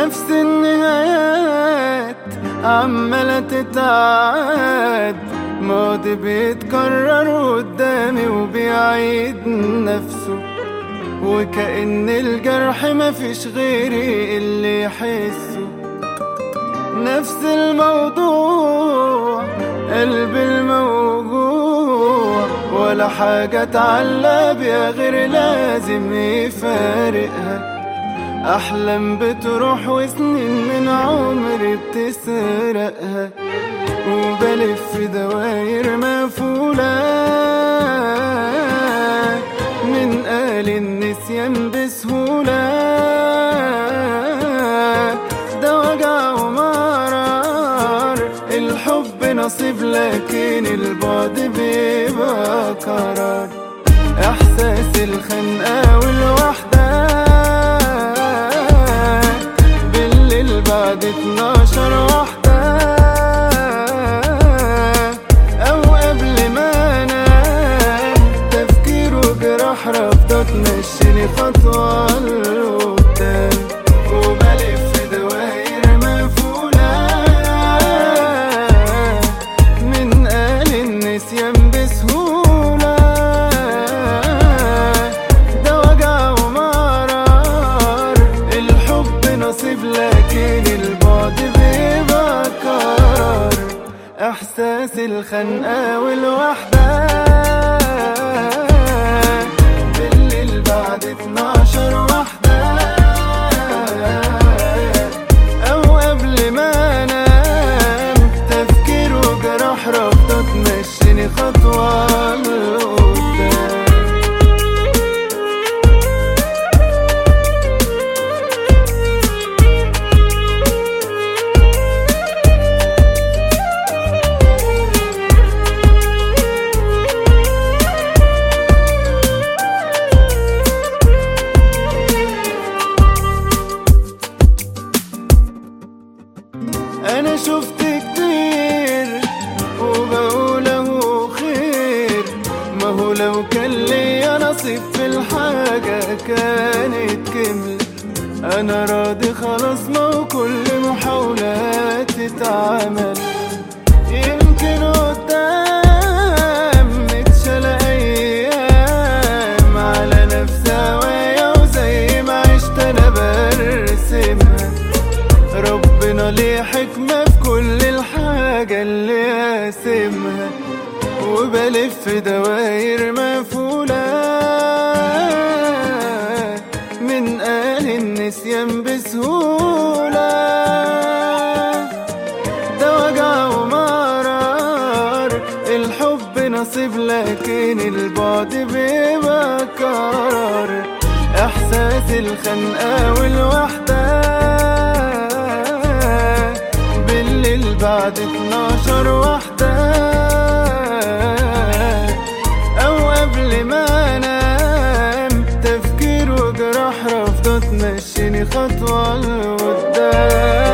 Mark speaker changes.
Speaker 1: نفس النهايات عمالة تتعاد، ماضي بيتكرر قدامي وبيعيد نفسه، وكأن الجرح مفيش غيري اللي يحسه. نفس الموضوع، قلبي الموجوع، ولا حاجة اتعلق بيها غير لازم يفارقها. أحلام بتروح وسنين من عمري بتسرقها، وبلف في دواير مقفولة. من قال النسيان بسهولة، ده وجع ومرار. الحب نصيب لكن البعد بيبقى قرار. إحساس الخنقة والوحدة بالليل بعد 12 واحدة، أو قبل ما أنام تفكير وجراح رافضة تمشيني خطوة لقدام. وبلف دواير مقفولة، من قال النسيان بسهولة، ده وجع ومرار. الحب نصيب لكن البعد بيبقى قرار. إحساس الخنقة والوحدة بالليل بعد 12 واحدة، أو قبل ما أنام تفكير وجراح رافضة تمشيني خطوة لقدام. أنا شفت كتير وبقول أهو خير، ما هو لو كان ليا نصيب في الحاجة كانت كمل. أنا راضي خلاص، ما هو كل محاولات تتعمل. يمكن قدام نتشال أيام على نفس هوايا، وزي ما عشت أنا برسمها. ربنا ليه حكمة في كل الحاجة اللي قاسمها، وبلف دواير مقفولة. من قال النسيان بسهولة، ده وجع ومرار. الحب نصيب لكن البعد بيبقى قرار. إحساس الخنقة والوحدة بالليل بعد 12 واحدة، أو قبل ما أنام تفكير وجراح رافضة تمشيني خطوة لقدام.